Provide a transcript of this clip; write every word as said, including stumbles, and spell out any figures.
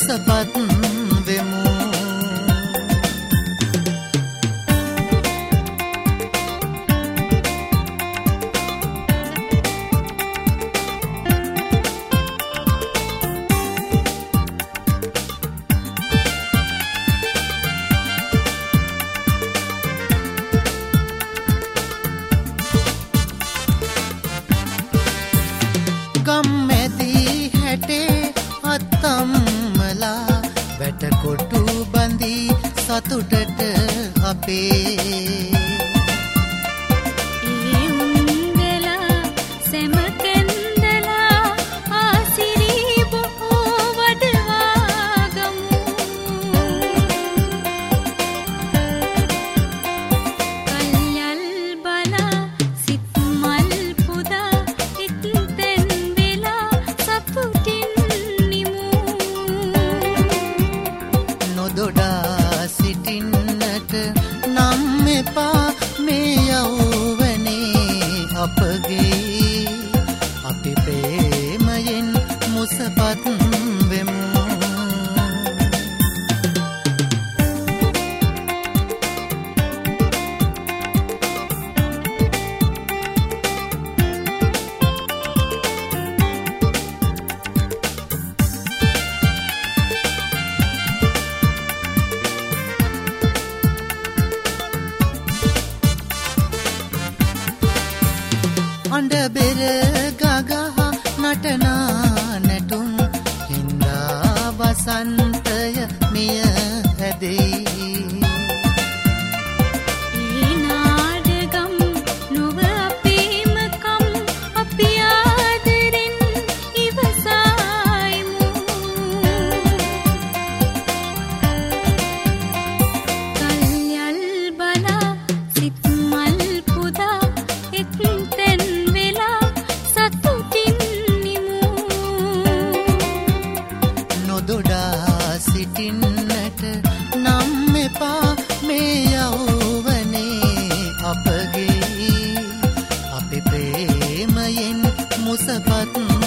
මුසපත් වෙමු. ගම්මැදී හැටේ අත්තම්මලා වැටකොටු බඳී සතුටට අපේ නොදොඩා සිටින්නට නම් එපා මේ යෞවනේ අපගේ. අපි ප්‍රේමයෙන් මුසපත් වෙමු. අඬ බෙර ගගහ නටනා නැටුම් හින්දා වසන්තය මිය හැදෙයි. ඒ නාඩගම් නොව අපේමකම් අපි ආදරෙන් ඉවසයිමු. කල්යල් බලා සිත් මල් පුදා එක් නොදොඩා සිටින්නට නම් එපා මේ යෞවනේ අපගේ. අපි ප්‍රේමයෙන් මුසපත්